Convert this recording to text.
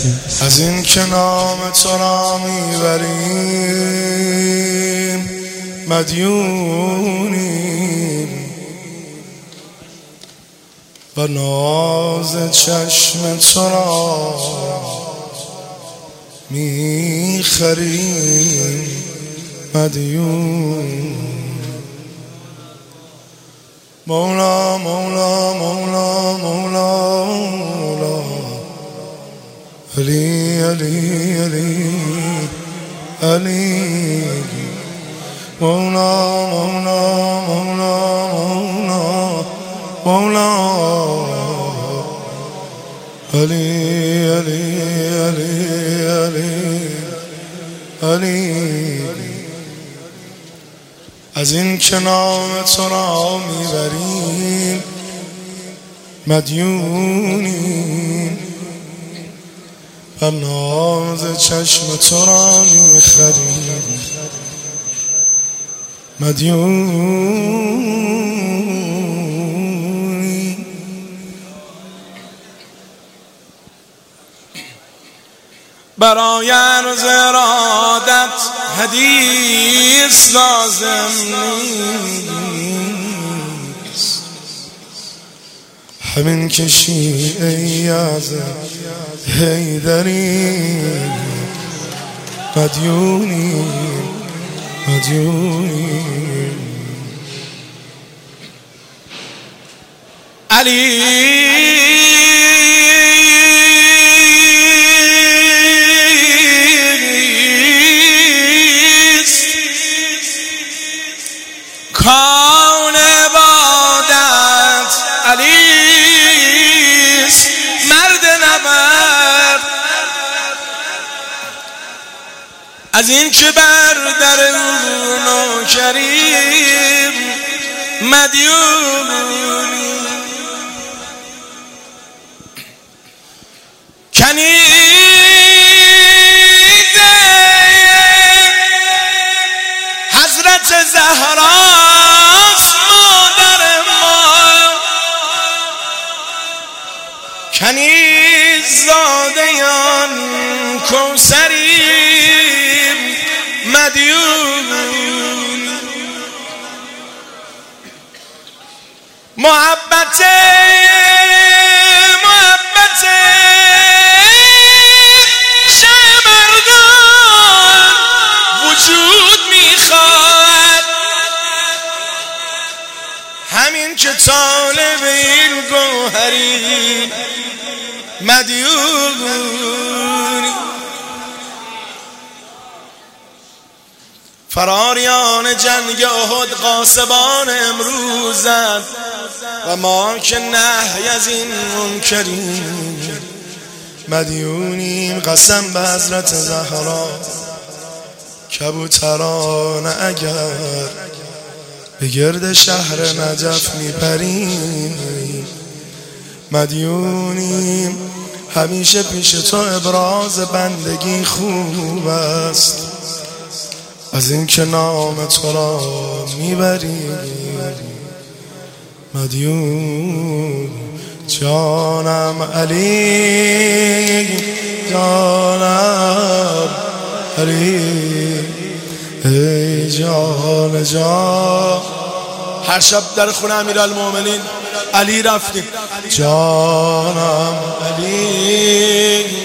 از این که نام تو را میبریم مدیونیم و ناز چشم تو را میخریم مدیون. مولا مولا مولا مولا مولا علی علی علی علی مولا مولا مولا مولا مولا علی علی علی علی علی. از این که نام تو را میبریم مدیونیم و ناز چشم تو را میخریم مدیونیم. برای عرض ارادت حدیث لازم نیست، همین که شیعه‌ای از حیدری مدیونیم مدیونیم. علی کان عبادت، علیست مرد نبرد. از این که بر در او نوکریم مدیونیم. کنیز حضرت زهراست مادر ما، کنیز زادیان کوثریم مدیون. محبت شمردان وجود میخواد، همین که طالب این گوهری مدیونی. فراریان جنگ احد غاصبان امروزند و ما که نهی از این منکریم مدیونیم. قسم به حضرت زهرا کبوتران اگر به گرد شهر نجف میپریم مدیونیم. همیشه پیش تو ابراز بندگی خوب است، از این که نام تو را میبریم مدیون. جانم علی جانم علی ای جان جان. هر شب در خونه امیرالمومنین علی رفتیم جانم علی